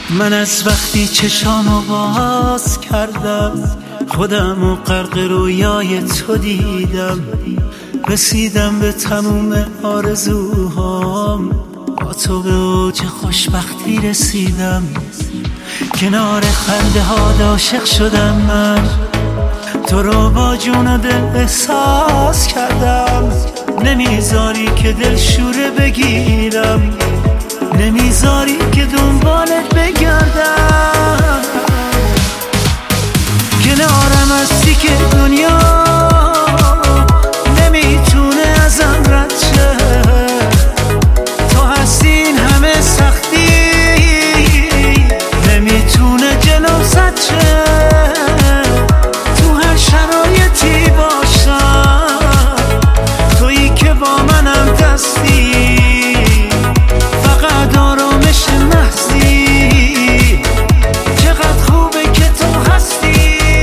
من از وقتی چشامو باز کردم خودمو غرق رویای تو دیدم، رسیدم به تموم آرزوهام، با تو به اوج خوشبختی رسیدم، کنار خنده ها عاشق شدم من، تو رو با جون و دل احساس کردم، نمیذاری که دل شوره بگیرم، نمیذاری که دنبالت بگردم، کنارم هستی که دنیا نمیتونه ازم رد شه، تو هستی این همه سختی نمیتونه جلوم زد شه، تو هر شرایطی باشم تویی که با منم دستی، فقط آرامش محضی، چقدر خوبه که تو هستی.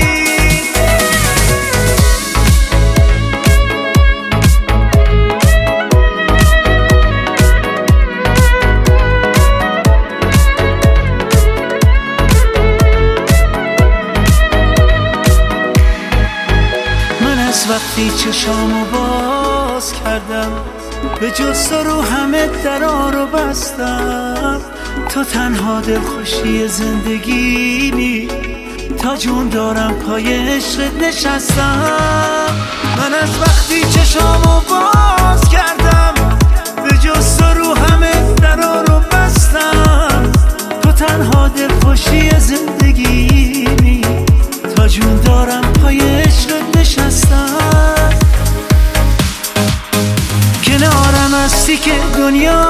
من از وقتی چشامو باز کردم به جز تو رو همه درا رو بستم، تو تنها دلخوشی زندگیمی، تا جون دارم پای عشقت نشستم، من از وقتی چشامو باز کردم به جز تو رو همه درا رو بستم، تو تنها دلخوشی زندگیمی، تا جون دارم پای عشقت نشستم، کنارم هستی که دنیا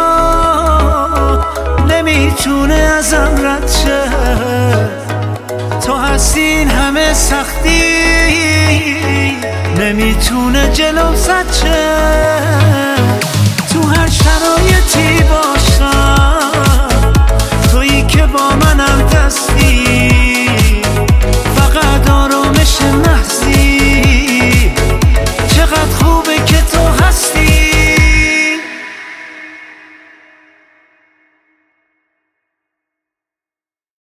نمیتونه ازم رد شه، تو هستی این همه سختی نمیتونه جلوم زد شه، تو هر شرایطی باشم تویی که با منم دستی،